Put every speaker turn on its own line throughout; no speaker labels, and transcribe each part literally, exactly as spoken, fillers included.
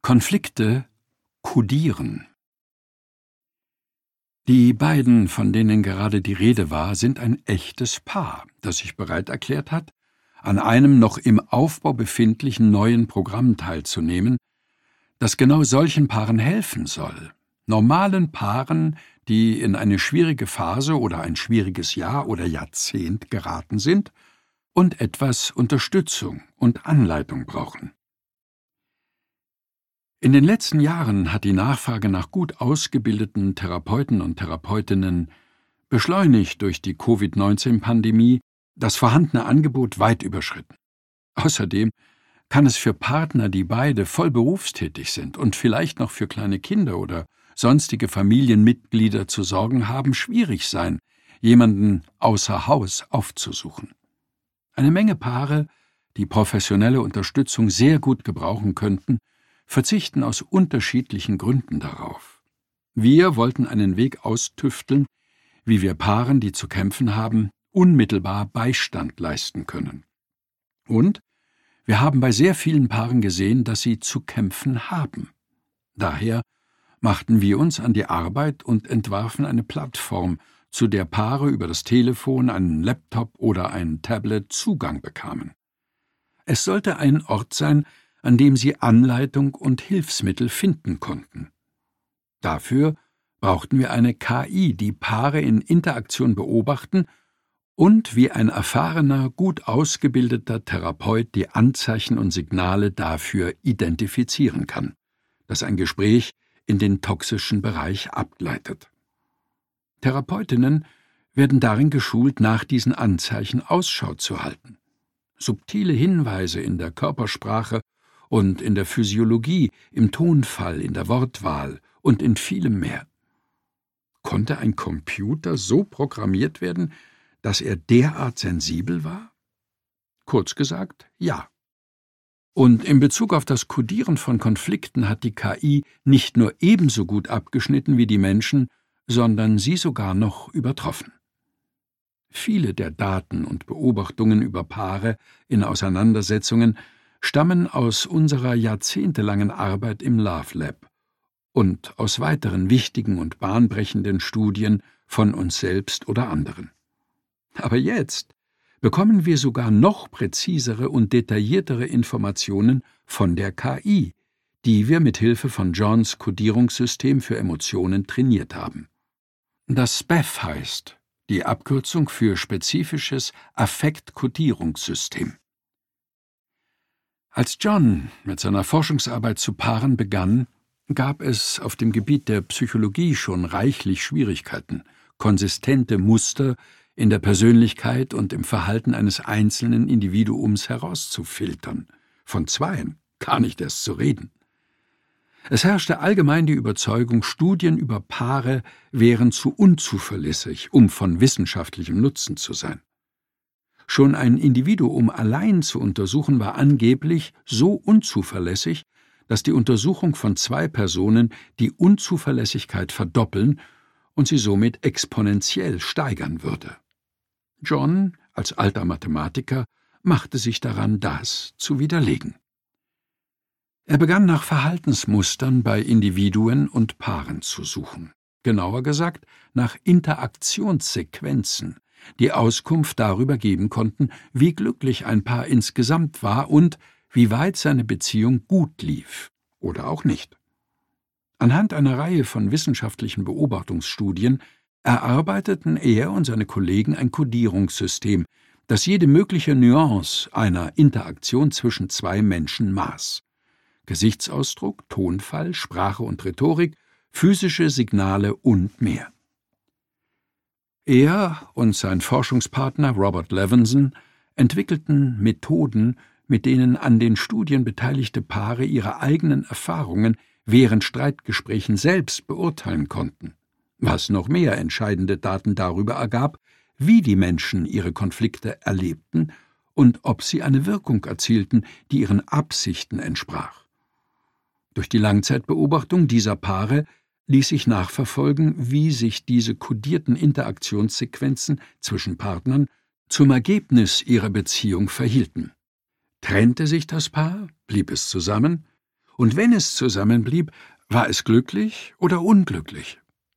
Konflikte kodieren. Die beiden, von denen gerade die Rede war, sind ein echtes Paar, das sich bereit erklärt hat, an einem noch im Aufbau befindlichen neuen Programm teilzunehmen, das genau solchen Paaren helfen soll, normalen Paaren, die in eine schwierige Phase oder ein schwieriges Jahr oder Jahrzehnt geraten sind und etwas Unterstützung und Anleitung brauchen. In den letzten Jahren hat die Nachfrage nach gut ausgebildeten Therapeuten und Therapeutinnen, beschleunigt durch die Covid neunzehn Pandemie, das vorhandene Angebot weit überschritten. Außerdem kann es für Partner, die beide voll berufstätig sind und vielleicht noch für kleine Kinder oder sonstige Familienmitglieder zu sorgen haben, schwierig sein, jemanden außer Haus aufzusuchen. Eine Menge Paare, die professionelle Unterstützung sehr gut gebrauchen könnten, verzichten aus unterschiedlichen Gründen darauf. Wir wollten einen Weg austüfteln, wie wir Paaren, die zu kämpfen haben, unmittelbar Beistand leisten können. Und wir haben bei sehr vielen Paaren gesehen, dass sie zu kämpfen haben. Daher machten wir uns an die Arbeit und entwarfen eine Plattform, zu der Paare über das Telefon, einen Laptop oder ein Tablet Zugang bekamen. Es sollte ein Ort sein, an dem sie Anleitung und Hilfsmittel finden konnten. Dafür brauchten wir eine K I, die Paare in Interaktion beobachten und wie ein erfahrener, gut ausgebildeter Therapeut die Anzeichen und Signale dafür identifizieren kann, dass ein Gespräch in den toxischen Bereich abgleitet. Therapeutinnen werden darin geschult, nach diesen Anzeichen Ausschau zu halten. Subtile Hinweise in der Körpersprache und in der Physiologie, im Tonfall, in der Wortwahl und in vielem mehr. Konnte ein Computer so programmiert werden, dass er derart sensibel war? Kurz gesagt, ja. Und in Bezug auf das Kodieren von Konflikten hat die K I nicht nur ebenso gut abgeschnitten wie die Menschen, sondern sie sogar noch übertroffen. Viele der Daten und Beobachtungen über Paare in Auseinandersetzungen stammen aus unserer jahrzehntelangen Arbeit im Love Lab und aus weiteren wichtigen und bahnbrechenden Studien von uns selbst oder anderen. Aber jetzt bekommen wir sogar noch präzisere und detailliertere Informationen von der K I, die wir mit Hilfe von Johns Kodierungssystem für Emotionen trainiert haben. Das S P A F heißt, die Abkürzung für spezifisches Affektkodierungssystem. Als John mit seiner Forschungsarbeit zu Paaren begann, gab es auf dem Gebiet der Psychologie schon reichlich Schwierigkeiten, konsistente Muster in der Persönlichkeit und im Verhalten eines einzelnen Individuums herauszufiltern. Von zweien gar nicht erst zu reden. Es herrschte allgemein die Überzeugung, Studien über Paare wären zu unzuverlässig, um von wissenschaftlichem Nutzen zu sein. Schon ein Individuum allein zu untersuchen, war angeblich so unzuverlässig, dass die Untersuchung von zwei Personen die Unzuverlässigkeit verdoppeln und sie somit exponentiell steigern würde. John, als alter Mathematiker, machte sich daran, das zu widerlegen. Er begann nach Verhaltensmustern bei Individuen und Paaren zu suchen, genauer gesagt nach Interaktionssequenzen, die Auskunft darüber geben konnten, wie glücklich ein Paar insgesamt war und wie weit seine Beziehung gut lief oder auch nicht. Anhand einer Reihe von wissenschaftlichen Beobachtungsstudien erarbeiteten er und seine Kollegen ein Kodierungssystem, das jede mögliche Nuance einer Interaktion zwischen zwei Menschen maß. Gesichtsausdruck, Tonfall, Sprache und Rhetorik, physische Signale und mehr. Er und sein Forschungspartner Robert Levinson entwickelten Methoden, mit denen an den Studien beteiligte Paare ihre eigenen Erfahrungen während Streitgesprächen selbst beurteilen konnten, was noch mehr entscheidende Daten darüber ergab, wie die Menschen ihre Konflikte erlebten und ob sie eine Wirkung erzielten, die ihren Absichten entsprach. Durch die Langzeitbeobachtung dieser Paare ließ sich nachverfolgen, wie sich diese kodierten Interaktionssequenzen zwischen Partnern zum Ergebnis ihrer Beziehung verhielten. Trennte sich das Paar, blieb es zusammen, Und wenn es zusammenblieb, war es glücklich oder unglücklich?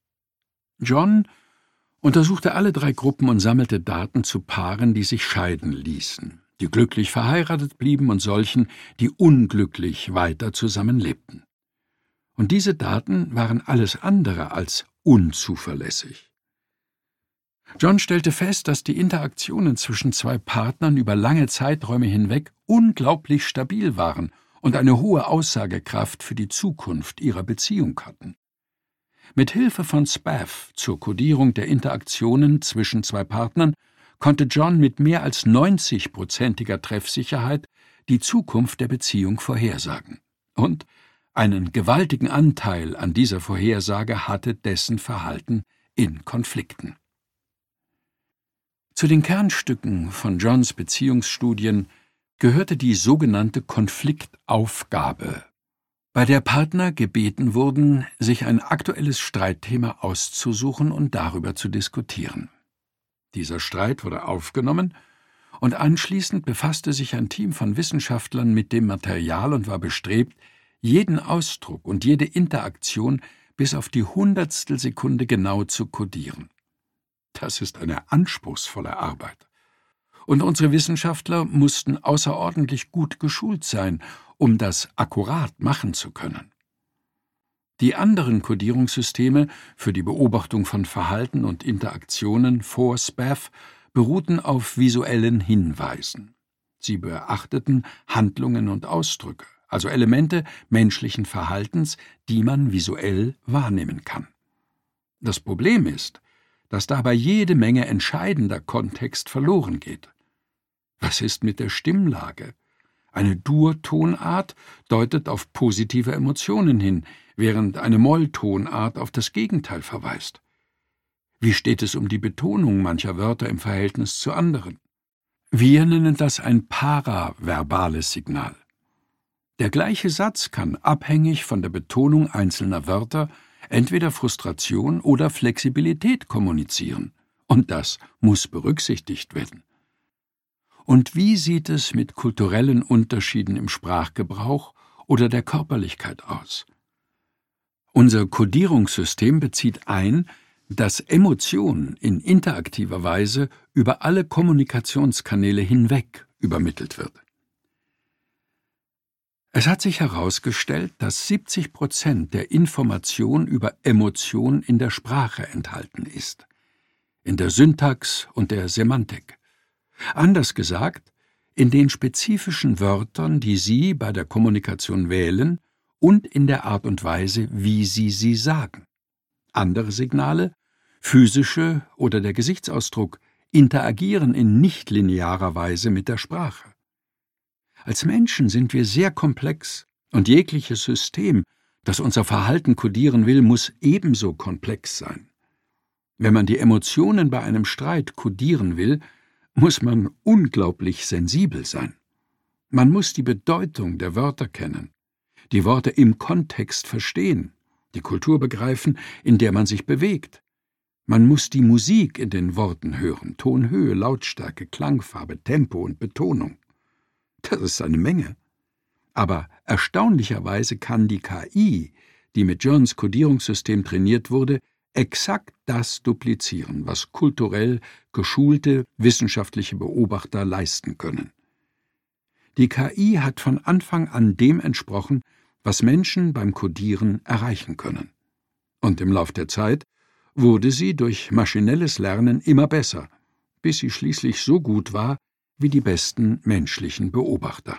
John untersuchte alle drei Gruppen und sammelte Daten zu Paaren, die sich scheiden ließen, die glücklich verheiratet blieben und solchen, die unglücklich weiter zusammenlebten. Und diese Daten waren alles andere als unzuverlässig. John stellte fest, dass die Interaktionen zwischen zwei Partnern über lange Zeiträume hinweg unglaublich stabil waren und eine hohe Aussagekraft für die Zukunft ihrer Beziehung hatten. Mit Hilfe von Spath zur Kodierung der Interaktionen zwischen zwei Partnern konnte John mit mehr als neunzig-prozentiger Treffsicherheit die Zukunft der Beziehung vorhersagen. Und einen gewaltigen Anteil an dieser Vorhersage hatte dessen Verhalten in Konflikten. Zu den Kernstücken von Johns Beziehungsstudien gehörte die sogenannte Konfliktaufgabe, bei der Partner gebeten wurden, sich ein aktuelles Streitthema auszusuchen und darüber zu diskutieren. Dieser Streit wurde aufgenommen, und anschließend befasste sich ein Team von Wissenschaftlern mit dem Material und war bestrebt, jeden Ausdruck und jede Interaktion bis auf die Hundertstel Sekunde genau zu kodieren. Das ist eine anspruchsvolle Arbeit. Und unsere Wissenschaftler mussten außerordentlich gut geschult sein, um das akkurat machen zu können. Die anderen Kodierungssysteme für die Beobachtung von Verhalten und Interaktionen vor Spath beruhten auf visuellen Hinweisen. Sie beachteten Handlungen und Ausdrücke, also Elemente menschlichen Verhaltens, die man visuell wahrnehmen kann. Das Problem ist, dass dabei jede Menge entscheidender Kontext verloren geht. Was ist mit der Stimmlage? Eine Dur-Tonart deutet auf positive Emotionen hin, während eine Molltonart auf das Gegenteil verweist. Wie steht es um die Betonung mancher Wörter im Verhältnis zu anderen? Wir nennen das ein paraverbales Signal. Der gleiche Satz kann abhängig von der Betonung einzelner Wörter entweder Frustration oder Flexibilität kommunizieren, und das muss berücksichtigt werden. Und wie sieht es mit kulturellen Unterschieden im Sprachgebrauch oder der Körperlichkeit aus? Unser Kodierungssystem bezieht ein, dass Emotion in interaktiver Weise über alle Kommunikationskanäle hinweg übermittelt wird. Es hat sich herausgestellt, dass siebzig Prozent der Information über Emotion in der Sprache enthalten ist, in der Syntax und der Semantik. Anders gesagt, in den spezifischen Wörtern, die Sie bei der Kommunikation wählen, und in der Art und Weise, wie Sie sie sagen. Andere Signale, physische oder der Gesichtsausdruck, interagieren in nichtlinearer Weise mit der Sprache. Als Menschen sind wir sehr komplex, und jegliches System, das unser Verhalten kodieren will, muss ebenso komplex sein. Wenn man die Emotionen bei einem Streit kodieren will, muss man unglaublich sensibel sein. Man muss die Bedeutung der Wörter kennen, die Worte im Kontext verstehen, die Kultur begreifen, in der man sich bewegt. Man muss die Musik in den Worten hören, Tonhöhe, Lautstärke, Klangfarbe, Tempo und Betonung. Das ist eine Menge. Aber erstaunlicherweise kann die K I, die mit Johns Kodierungssystem trainiert wurde, exakt das duplizieren, was kulturell geschulte wissenschaftliche Beobachter leisten können. Die K I hat von Anfang an dem entsprochen, was Menschen beim Kodieren erreichen können. Und im Lauf der Zeit wurde sie durch maschinelles Lernen immer besser, bis sie schließlich so gut war wie die besten menschlichen Beobachter.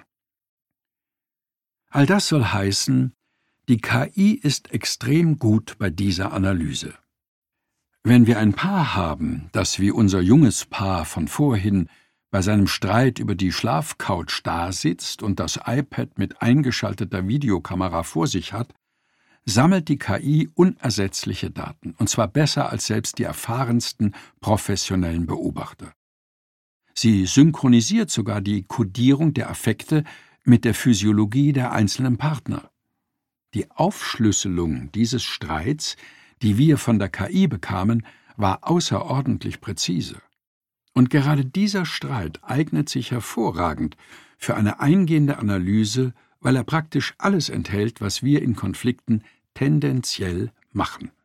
All das soll heißen, die K I ist extrem gut bei dieser Analyse. Wenn wir ein Paar haben, das wie unser junges Paar von vorhin bei seinem Streit über die Schlafcouch dasitzt und das iPad mit eingeschalteter Videokamera vor sich hat, sammelt die K I unersetzliche Daten, und zwar besser als selbst die erfahrensten professionellen Beobachter. Sie synchronisiert sogar die Kodierung der Affekte mit der Physiologie der einzelnen Partner. Die Aufschlüsselung dieses Streits, die wir von der K I bekamen, war außerordentlich präzise. Und gerade dieser Streit eignet sich hervorragend für eine eingehende Analyse weil er praktisch alles enthält, was wir in Konflikten tendenziell machen.